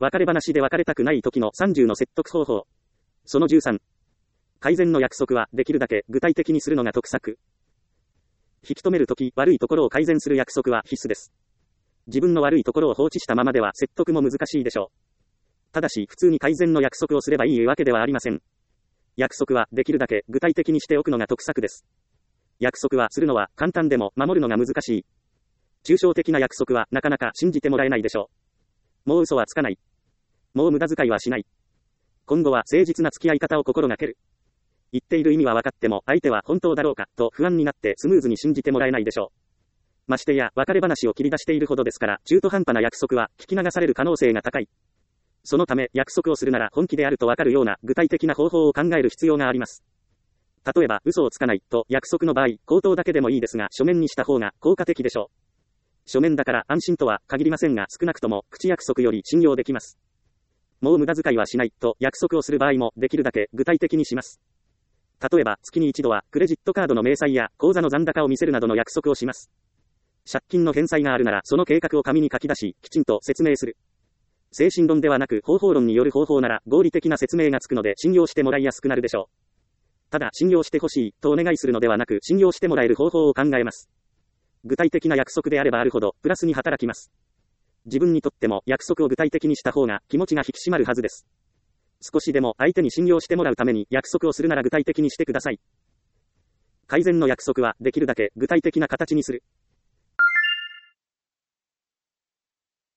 別れ話で別れたくない時の30の説得方法。その13。改善の約束はできるだけ具体的にするのが得策。引き止めるとき、悪いところを改善する約束は必須です。自分の悪いところを放置したままでは説得も難しいでしょう。ただし、普通に改善の約束をすればいいわけではありません。約束はできるだけ具体的にしておくのが得策です。約束はするのは簡単でも守るのが難しい。抽象的な約束はなかなか信じてもらえないでしょう。もう嘘はつかない。もう無駄遣いはしない。今後は誠実な付き合い方を心がける。言っている意味は分かっても相手は本当だろうかと不安になってスムーズに信じてもらえないでしょう。ましてや別れ話を切り出しているほどですから中途半端な約束は聞き流される可能性が高い。そのため約束をするなら本気であると分かるような具体的な方法を考える必要があります。例えば嘘をつかないと約束の場合、口頭だけでもいいですが書面にした方が効果的でしょう。書面だから安心とは限りませんが少なくとも口約束より信用できます。もう無駄遣いはしないと約束をする場合もできるだけ具体的にします。例えば月に一度はクレジットカードの明細や口座の残高を見せるなどの約束をします。借金の返済があるならその計画を紙に書き出しきちんと説明する。精神論ではなく方法論による方法なら合理的な説明がつくので信用してもらいやすくなるでしょう。ただ信用してほしいとお願いするのではなく信用してもらえる方法を考えます。具体的な約束であればあるほどプラスに働きます。自分にとっても約束を具体的にした方が気持ちが引き締まるはずです。少しでも相手に信用してもらうために約束をするなら具体的にしてください。改善の約束はできるだけ具体的な形にする。